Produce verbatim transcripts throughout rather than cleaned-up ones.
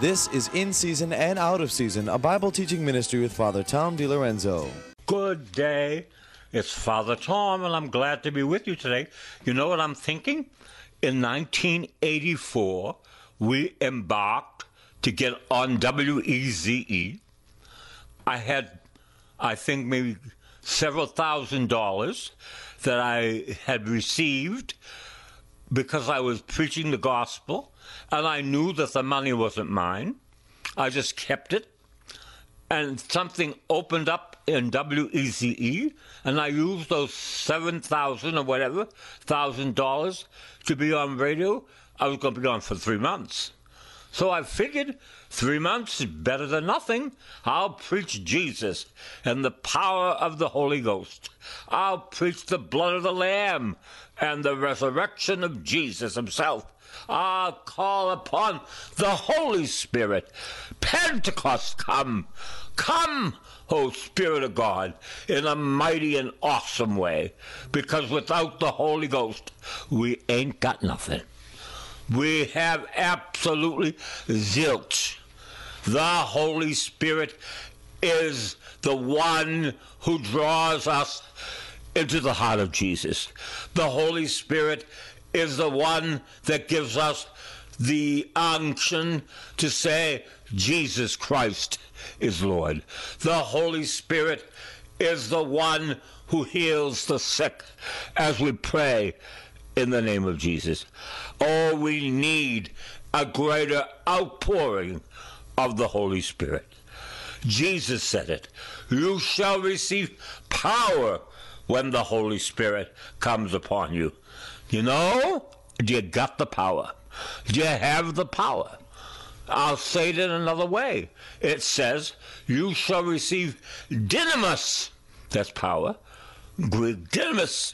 This is In Season and Out of Season, a Bible teaching ministry with Father Tom DiLorenzo. Good day. It's Father Tom, and I'm glad to be with you today. You know what I'm thinking? In nineteen eighty-four, we embarked to get on W E Z E. I had, I think, maybe several thousand dollars that I had received because I was preaching the gospel, and I knew that the money wasn't mine. I just kept it, and something opened up in W E Z E, and I used those seven thousand or whatever thousand dollars to be on radio. I was going to be on for three months. So I figured three months is better than nothing. I'll preach Jesus and the power of the Holy Ghost. I'll preach the blood of the Lamb and the resurrection of Jesus himself. I'll call upon the Holy Spirit. Pentecost come. Come, O Spirit of God, in a mighty and awesome way. Because without the Holy Ghost, we ain't got nothing. We have absolutely zilch. The Holy Spirit is the one who draws us into the heart of Jesus. The Holy Spirit is the one that gives us the unction to say, Jesus Christ is Lord. The Holy Spirit is the one who heals the sick as we pray in the name of Jesus. Oh, we need a greater outpouring of the Holy Spirit. Jesus said it. You shall receive power when the Holy Spirit comes upon you. You know, do you got the power? Do you have the power? I'll say it in another way. It says, you shall receive dynamis. That's power. Greek dynamis.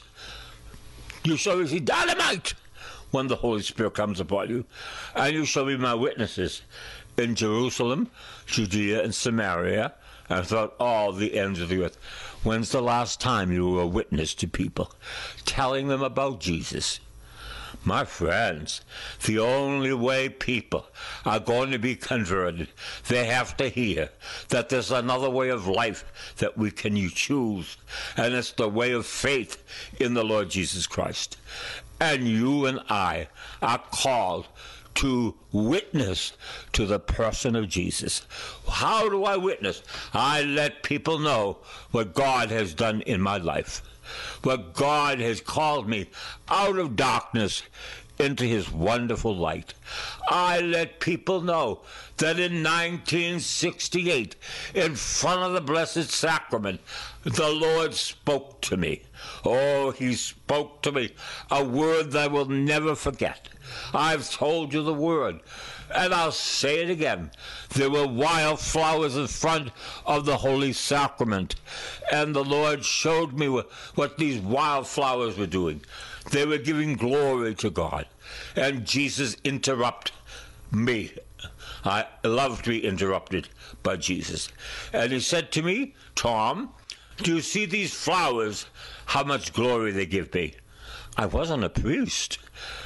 You shall receive dynamite when the Holy Spirit comes upon you. And you shall be my witnesses in Jerusalem, Judea, and Samaria, and throughout all the ends of the earth. When's the last time you were a witness to people, telling them about Jesus? My friends, the only way people are going to be converted, they have to hear that there's another way of life that we can choose, and it's the way of faith in the Lord Jesus Christ. And you and I are called to witness to the person of Jesus. How do I witness? I let people know what God has done in my life. What God has called me out of darkness into his wonderful light. I let people know that in nineteen sixty-eight, in front of the Blessed Sacrament, the Lord spoke to me. Oh, he spoke to me a word that I will never forget. I've told you the word, and I'll say it again. There were wildflowers in front of the Holy Sacrament, and the Lord showed me what, what these wildflowers were doing. They were giving glory to God, and Jesus interrupted me. I love to be interrupted by Jesus. And he said to me, Tom, do you see these flowers, how much glory they give me? I wasn't a priest.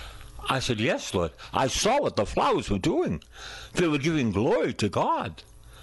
I said, yes, Lord. I saw what the flowers were doing. They were giving glory to God.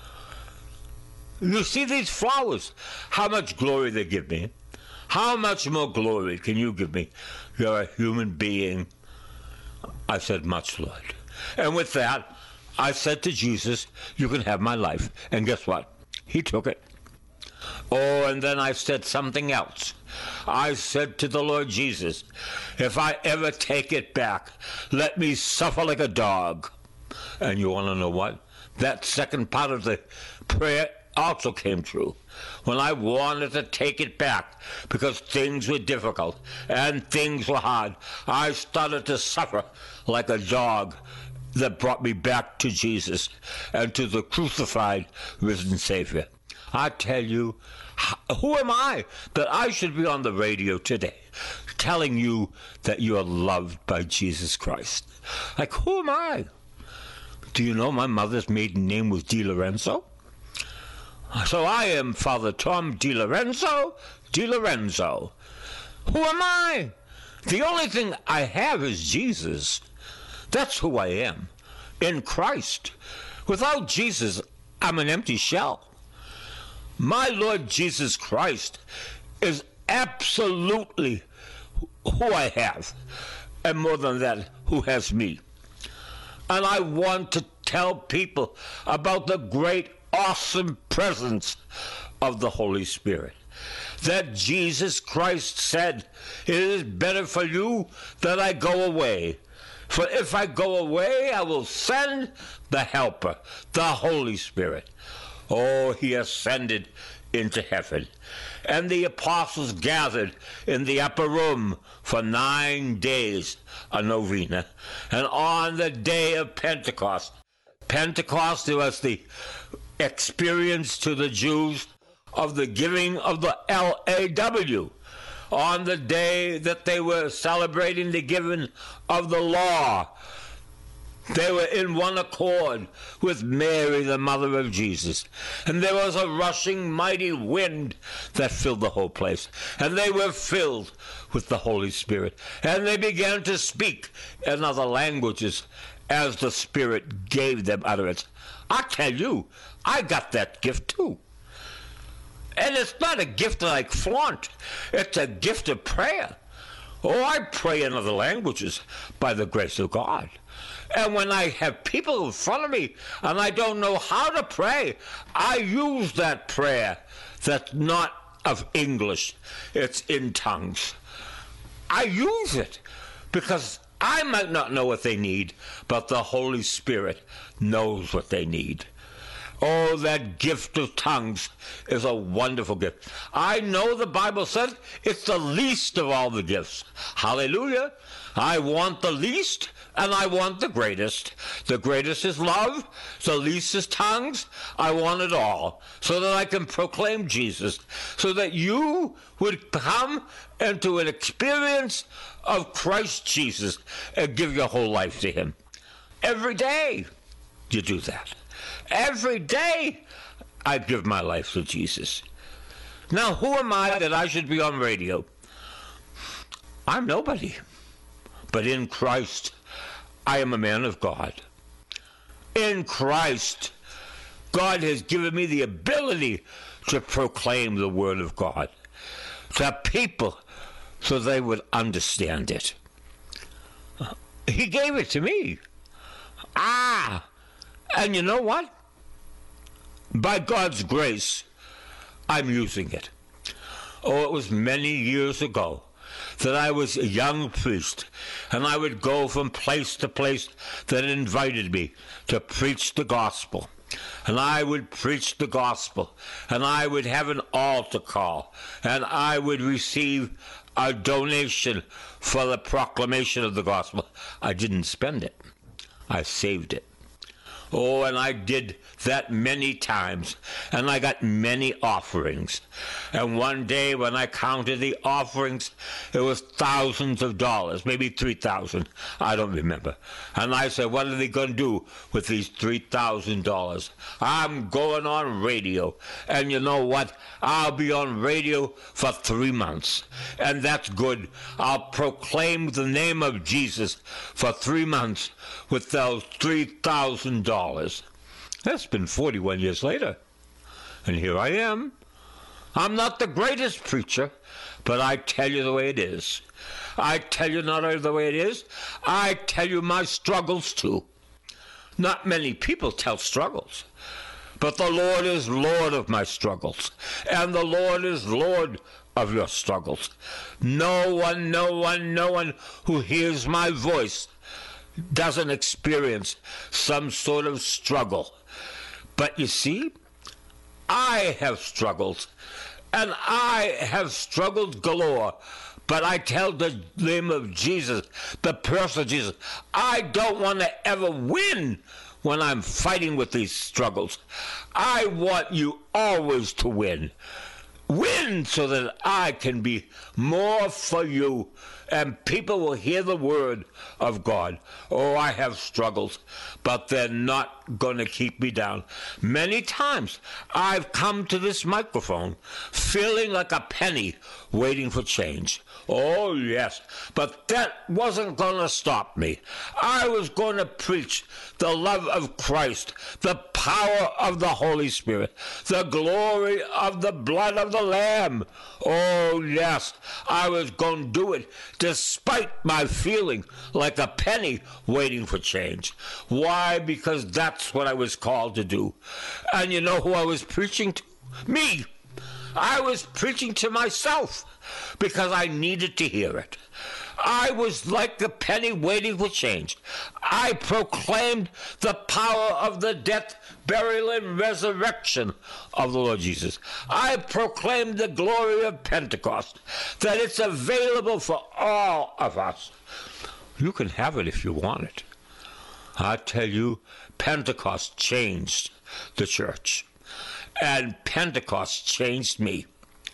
You see these flowers, how much glory they give me? How much more glory can you give me? You're a human being. I said, much, Lord. And with that, I said to Jesus, you can have my life. And guess what? He took it. Oh, and then I said something else. I said to the Lord Jesus, if I ever take it back, let me suffer like a dog. And you want to know what? That second part of the prayer also came true. When I wanted to take it back because things were difficult and things were hard, I started to suffer like a dog that brought me back to Jesus and to the crucified, risen Savior. I tell you, who am I that I should be on the radio today telling you that you are loved by Jesus Christ? Like, who am I? Do you know my mother's maiden name was DiLorenzo? So I am Father Tom DiLorenzo, DiLorenzo. Who am I? The only thing I have is Jesus. That's who I am, in Christ. Without Jesus, I'm an empty shell. My Lord Jesus Christ is absolutely who I have, and more than that, who has me. And I want to tell people about the great, awesome presence of the Holy Spirit. That Jesus Christ said, it is better for you that I go away. For if I go away, I will send the Helper, the Holy Spirit. Oh, he ascended into heaven. And the apostles gathered in the upper room for nine days, a novena. And on the day of Pentecost, Pentecost was the experience to the Jews of the giving of the L A W. On the day that they were celebrating the giving of the law, they were in one accord with Mary, the mother of Jesus. And there was a rushing mighty wind that filled the whole place. And they were filled with the Holy Spirit. And they began to speak in other languages as the Spirit gave them utterance. I tell you, I got that gift too. And it's not a gift that I flaunt. It's a gift of prayer. Oh, I pray in other languages by the grace of God. And when I have people in front of me and I don't know how to pray, I use that prayer that's not of English. It's in tongues. I use it because I might not know what they need, but the Holy Spirit knows what they need. Oh, that gift of tongues is a wonderful gift. I know the Bible says it's the least of all the gifts. Hallelujah. I want the least and I want the greatest. The greatest is love. The least is tongues. I want it all so that I can proclaim Jesus, so that you would come into an experience of Christ Jesus and give your whole life to him. Every day you do that. Every day I give my life to Jesus. Now, who am I that I should be on radio? I'm nobody. But in Christ, I am a man of God. In Christ, God has given me the ability to proclaim the Word of God to people so they would understand it. He gave it to me. Ah! And you know what? By God's grace, I'm using it. Oh, it was many years ago that I was a young priest, and I would go from place to place that invited me to preach the gospel. And I would preach the gospel, and I would have an altar call, and I would receive a donation for the proclamation of the gospel. I didn't spend it. I saved it. Oh, and I did that many times, and I got many offerings. And one day when I counted the offerings, it was thousands of dollars, maybe three thousand. I don't remember. And I said, what are they going to do with these three thousand dollars? I'm going on radio. And you know what? I'll be on radio for three months. And that's good. I'll proclaim the name of Jesus for three months with those three thousand dollars. That's been forty-one years later. And here I am. I'm not the greatest preacher, but I tell you the way it is. I tell you not only the way it is, I tell you my struggles too. Not many people tell struggles, but the Lord is Lord of my struggles, and the Lord is Lord of your struggles. No one, no one, no one who hears my voice doesn't experience some sort of struggle. But you see, I have struggled, and I have struggled galore. But I tell the name of Jesus, the person of Jesus, I don't want to ever win when I'm fighting with these struggles. I want you always to win. win so that I can be more for you and people will hear the word of God. Oh, I have struggles, but they're not going to keep me down. Many times I've come to this microphone feeling like a penny waiting for change. Oh, yes, but that wasn't going to stop me. I was going to preach the love of Christ, the power of the Holy Spirit, the glory of the blood of the Lamb. Oh, yes, I was going to do it despite my feeling like a penny waiting for change. Why? Because that's what I was called to do. And you know who I was preaching to? Me. I was preaching to myself because I needed to hear it. I was like a penny waiting for change. I proclaimed the power of the death, burial, and resurrection of the Lord Jesus. I proclaimed the glory of Pentecost, that it's available for all of us. You can have it if you want it. I tell you, Pentecost changed the church, and Pentecost changed me.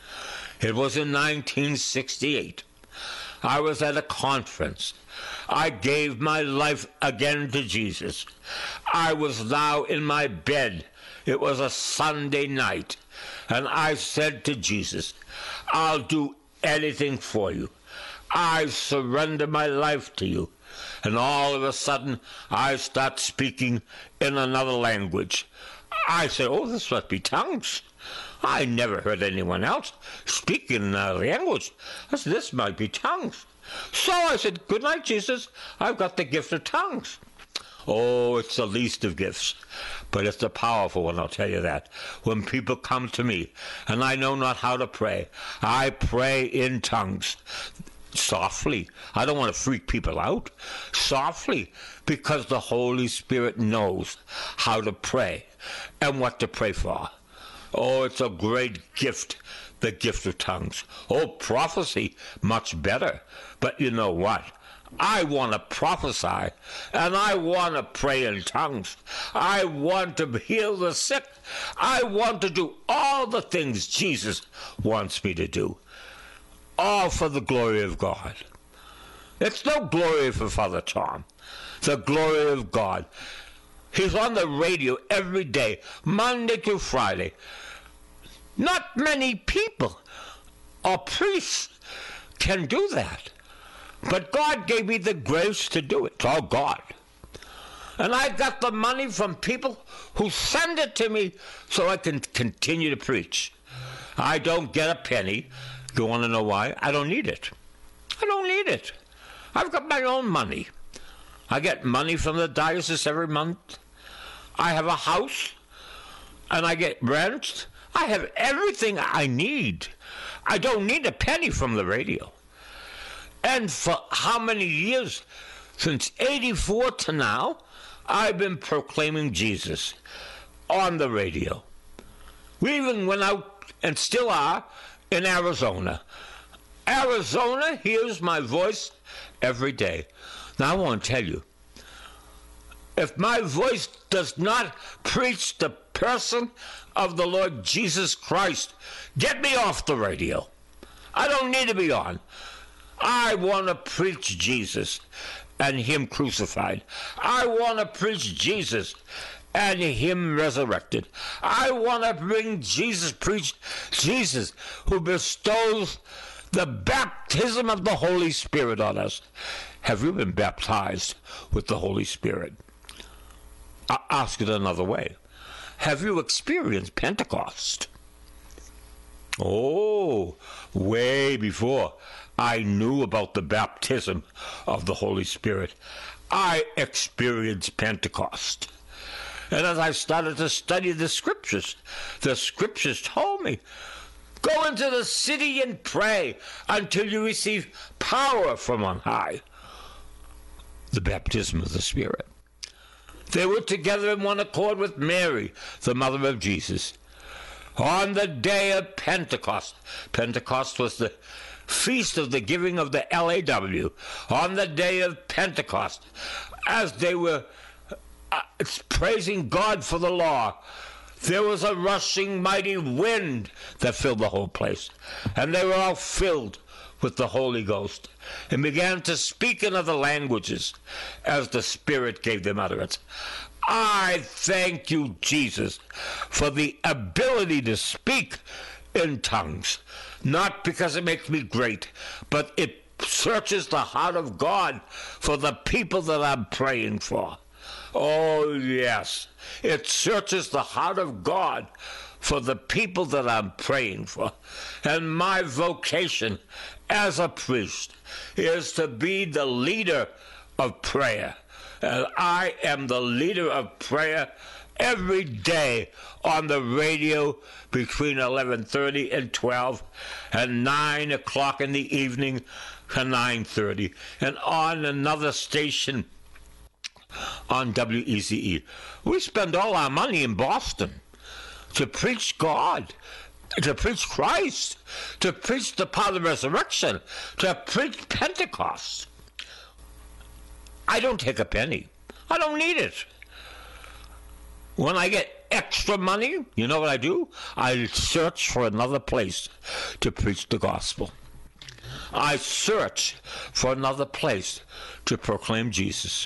It was in nineteen sixty-eight. I was at a conference. I gave my life again to Jesus. I was now in my bed. It was a Sunday night. And I said to Jesus, I'll do anything for you. I surrender my life to you. And all of a sudden, I start speaking in another language. I said, oh, this must be tongues. I never heard anyone else speak in a language. I said, this might be tongues. So I said, good night, Jesus. I've got the gift of tongues. Oh, it's the least of gifts, but it's the powerful one, I'll tell you that. When people come to me and I know not how to pray, I pray in tongues. Softly. I don't want to freak people out. Softly, because the Holy Spirit knows how to pray and what to pray for. Oh, it's a great gift, the gift of tongues. Oh, prophecy, much better. But you know what? I want to prophesy, and I want to pray in tongues. I want to heal the sick. I want to do all the things Jesus wants me to do. All for the glory of God. It's no glory for Father Tom. The glory of God. He's on the radio every day, Monday to Friday. Not many people or priests can do that. But God gave me the grace to do it. It's all God. And I got the money from people who send it to me so I can continue to preach. I don't get a penny. You want to know why? I don't need it. I don't need it. I've got my own money. I get money from the diocese every month. I have a house, and I get rent. I have everything I need. I don't need a penny from the radio. And for how many years? Since eighty-four to now, I've been proclaiming Jesus on the radio. We even went out, and still are, in Arizona. Arizona hears my voice every day. Now I want to tell you, if my voice does not preach the person of the Lord Jesus Christ, get me off the radio. I don't need to be on. I want to preach Jesus and Him crucified. I want to preach Jesus and Him resurrected. I want to bring Jesus, preach Jesus, who bestows the baptism of the Holy Spirit on us. Have you been baptized with the Holy Spirit? I'll ask it another way. Have you experienced Pentecost? Oh, way before I knew about the baptism of the Holy Spirit, I experienced Pentecost. And as I started to study the Scriptures, the Scriptures told me, go into the city and pray until you receive power from on high. The baptism of the Spirit. They were together in one accord with Mary, the mother of Jesus. On the day of Pentecost, Pentecost was the feast of the giving of the L A W. On the day of Pentecost, as they were uh, praising God for the law, there was a rushing mighty wind that filled the whole place. And they were all filled with the Holy Ghost and began to speak in other languages as the Spirit gave them utterance. I thank you, Jesus, for the ability to speak in tongues, not because it makes me great, but it searches the heart of God for the people that I'm praying for. Oh, yes, it searches the heart of God for the people that I'm praying for. And my vocation as a priest is to be the leader of prayer. And I am the leader of prayer every day on the radio between eleven thirty and twelve, and nine o'clock in the evening to nine thirty, and on another station on W E Z E. We spend all our money in Boston to preach God, to preach Christ, to preach the power of the resurrection, to preach Pentecost. I don't take a penny. I don't need it. When I get extra money, you know what I do? I search for another place to preach the gospel. I search for another place to proclaim Jesus.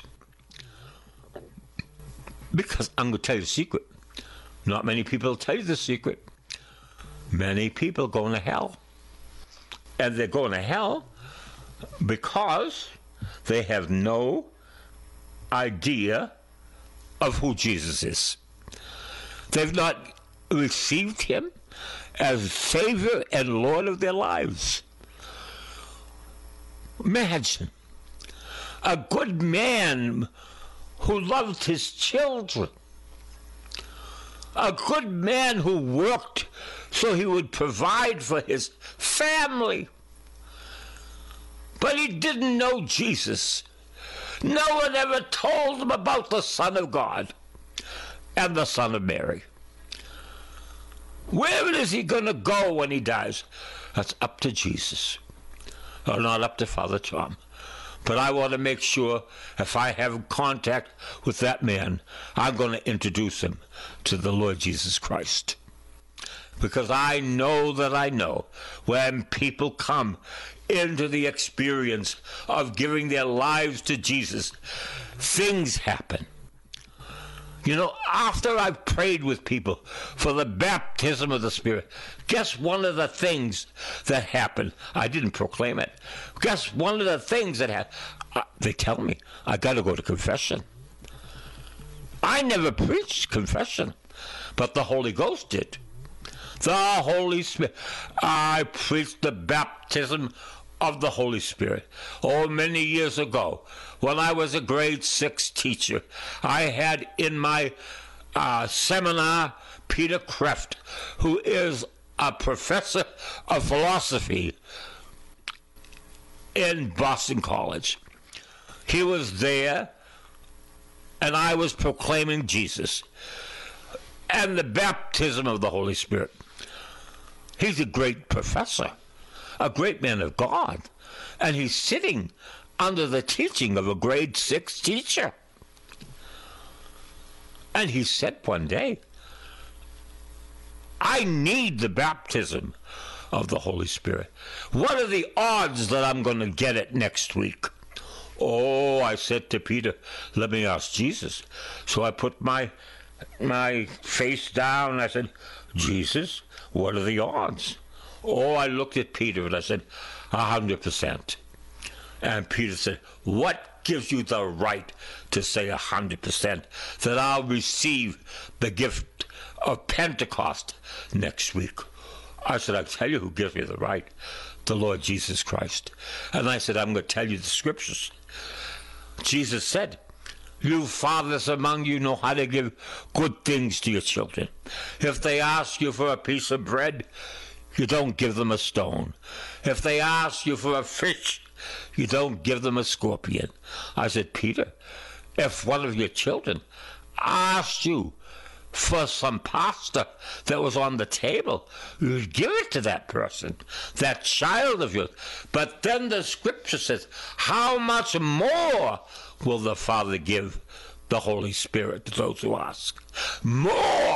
Because I'm going to tell you the secret. Not many people tell you the secret. Many people going to hell. And they're going to hell because they have no idea of who Jesus is. They've not received him as Savior and Lord of their lives. Imagine a good man who loved his children, a good man who worked so he would provide for his family, but he didn't know Jesus. No one ever told him about the Son of God and the Son of Mary. Where is he going to go when he dies? That's up to Jesus. Or not up to Father Tom. But I want to make sure if I have contact with that man, I'm going to introduce him to the Lord Jesus Christ. Because I know that I know when people come into the experience of giving their lives to Jesus, things happen. You know, after I've prayed with people for the baptism of the Spirit, guess one of the things that happened? I didn't proclaim it. Guess one of the things that happened? Uh, they tell me, I got to go to confession. I never preached confession, but the Holy Ghost did. The Holy Spirit. I preached the baptism of the Holy Spirit. Oh, many years ago, when I was a grade six teacher, I had in my uh, seminar Peter Kreeft, who is a professor of philosophy in Boston College. He was there, and I was proclaiming Jesus and the baptism of the Holy Spirit. He's a great professor, a great man of God, and he's sitting under the teaching of a grade six teacher. And he said one day, I need the baptism of the Holy Spirit. What are the odds that I'm going to get it next week? Oh, I said to Peter, let me ask Jesus. So I put my my face down and I said, Jesus, what are the odds? Oh, I looked at Peter and I said, a hundred percent. And Peter said, what gives you the right to say a hundred percent that I'll receive the gift of Pentecost next week? I said, I'll tell you who gives me the right, the Lord Jesus Christ. And I said, I'm going to tell you the scriptures. Jesus said, you fathers among you know how to give good things to your children. If they ask you for a piece of bread, you don't give them a stone. If they ask you for a fish, you don't give them a scorpion. I said, Peter, if one of your children asked you for some pasta that was on the table, you'd give it to that person, that child of yours. But then the scripture says, how much more will the Father give the Holy Spirit to those who ask? More!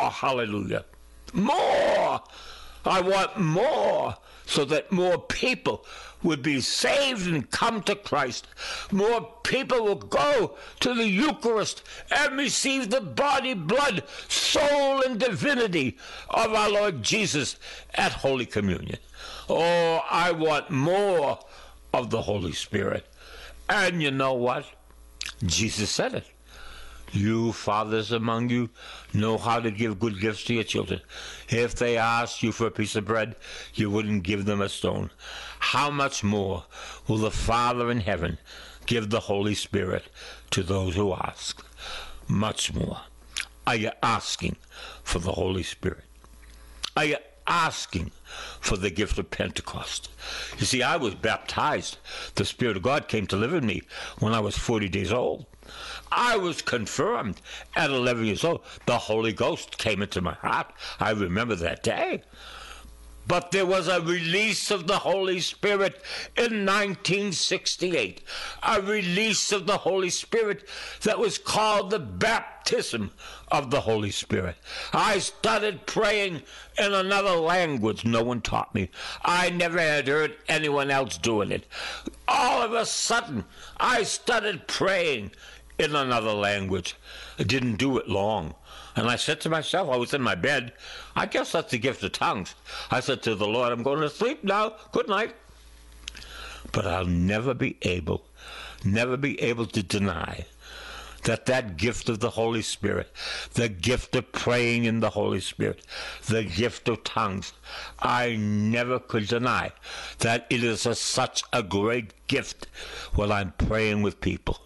more, hallelujah. More. I want more, so that more people would be saved and come to Christ. More people will go to the Eucharist and receive the body, blood, soul, and divinity of our Lord Jesus at Holy Communion. Oh, I want more of the Holy Spirit. And you know what? Jesus said it. You fathers among you know how to give good gifts to your children. If they asked you for a piece of bread, you wouldn't give them a stone. How much more will the Father in heaven give the Holy Spirit to those who ask? Much more. Are you asking for the Holy Spirit? Are you asking for the gift of Pentecost? You see, I was baptized. The Spirit of God came to live in me when I was forty days old. I was confirmed at eleven years old. The Holy Ghost came into my heart. I remember that day. But there was a release of the Holy Spirit in nineteen sixty-eight. A release of the Holy Spirit that was called the baptism of the Holy Spirit. I started praying in another language no one taught me. I never had heard anyone else doing it. All of a sudden, I started praying in another language. I didn't do it long. And I said to myself, I was in my bed, I guess that's the gift of tongues. I said to the Lord, I'm going to sleep now. Good night. But I'll never be able, never be able to deny that that gift of the Holy Spirit, the gift of praying in the Holy Spirit, the gift of tongues, I never could deny that it is a, such a great gift when I'm praying with people.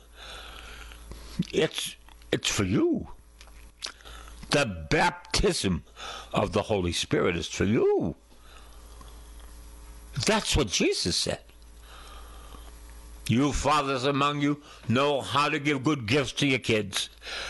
It's, it's for you. The baptism of the Holy Spirit is for you. That's what Jesus said. You fathers among you know how to give good gifts to your kids.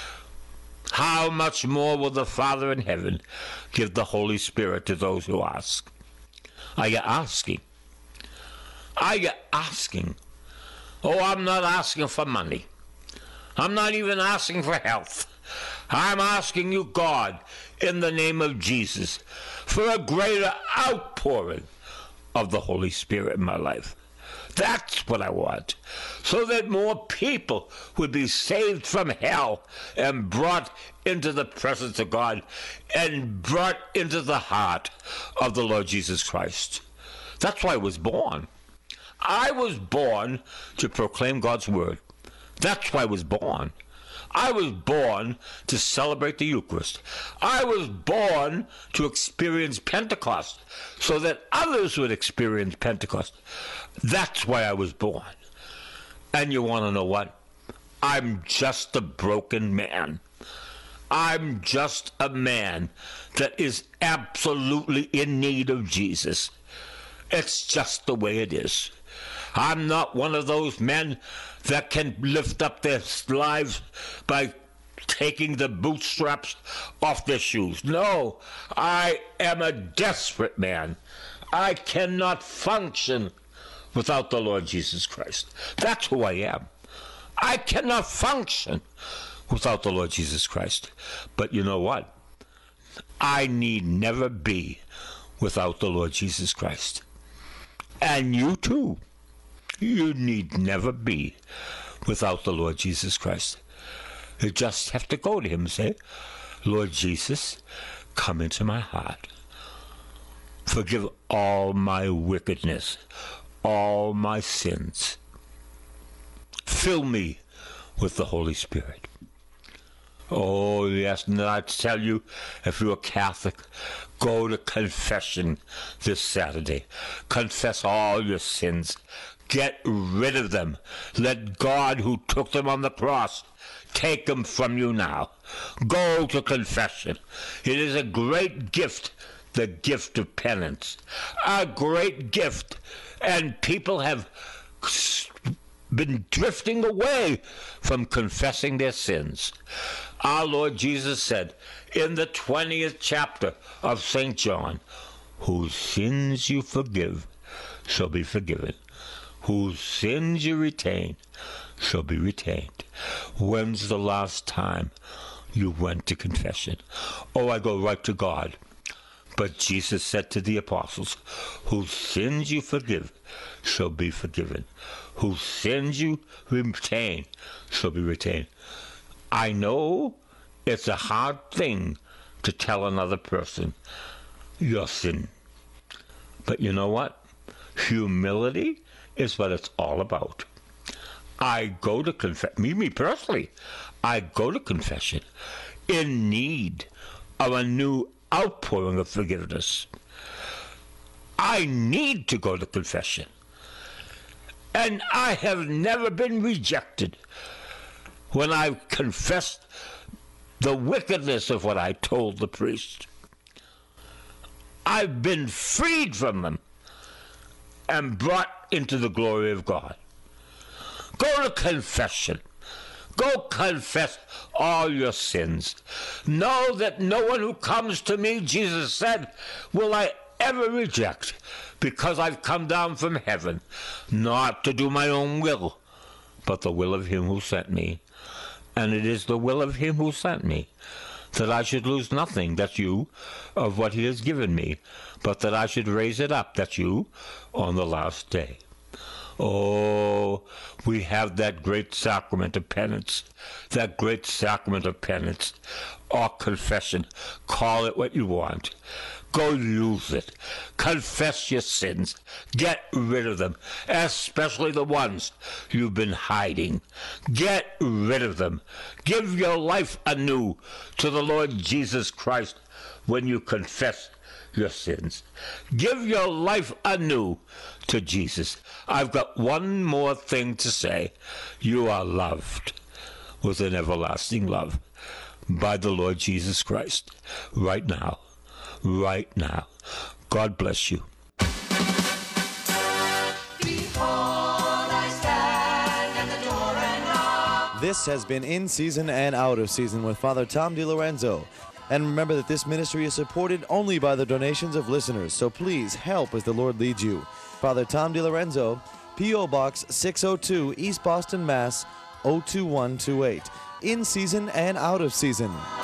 How much more will the Father in heaven give the Holy Spirit to those who ask? Are you asking? Are you asking? Oh, I'm not asking for money. I'm not even asking for health. I'm asking you, God, in the name of Jesus, for a greater outpouring of the Holy Spirit in my life. That's what I want, so that more people would be saved from hell and brought into the presence of God and brought into the heart of the Lord Jesus Christ. That's why I was born. I was born to proclaim God's word. That's why I was born. I was born to celebrate the Eucharist. I was born to experience Pentecost so that others would experience Pentecost. That's why I was born. And you want to know what? I'm just a broken man. I'm just a man that is absolutely in need of Jesus. It's just the way it is. I'm not one of those men that can lift up their lives by taking the bootstraps off their shoes. No, I am a desperate man. I cannot function without the Lord Jesus Christ. That's who I am. I cannot function without the Lord Jesus Christ. But you know what? I need never be without the Lord Jesus Christ. And you too. You need never be without the Lord Jesus Christ. You just have to go to him and say, Lord Jesus, come into my heart. Forgive all my wickedness, all my sins. Fill me with the Holy Spirit. Oh, yes, and I tell you, if you're a Catholic, go to confession this Saturday. Confess all your sins. Get rid of them. Let God, who took them on the cross, take them from you now. Go to confession. It is a great gift, the gift of penance. A great gift. And people have been drifting away from confessing their sins. Our Lord Jesus said in the twentieth chapter of Saint John, whose sins you forgive shall be forgiven. Whose sins you retain shall be retained. When's the last time you went to confession. Oh, I go right to God. But Jesus said to the apostles, whose sins you forgive shall be forgiven. Whose sins you retain shall be retained. I know it's a hard thing to tell another person your sin. But you know what? Humility is what it's all about. I go to confess, me, me personally, I go to confession in need of a new outpouring of forgiveness. I need to go to confession. And I have never been rejected when I've confessed the wickedness of what I told the priest. I've been freed from them and brought into the glory of God. Go to confession. Go confess all your sins. Know that no one who comes to me, Jesus said, will I ever reject, because I've come down from heaven, not to do my own will, but the will of him who sent me. And it is the will of him who sent me, that I should lose nothing, that's you, of what he has given me, but that I should raise it up, that's you, on the last day. Oh, we have that great sacrament of penance, that great sacrament of penance, or confession. Call it what you want. Go use it. Confess your sins. Get rid of them, especially the ones you've been hiding. Get rid of them. Give your life anew to the Lord Jesus Christ when you confess your sins. Give your life anew to Jesus. I've got one more thing to say. You are loved with an everlasting love by the Lord Jesus Christ right now. Right now. God bless you. This has been In Season and Out of Season with Father Tom DiLorenzo. And remember that this ministry is supported only by the donations of listeners, so please help as the Lord leads you. Father Tom DiLorenzo, P O. Box six oh two, East Boston, Mass. oh two one two eight. In Season and Out of Season.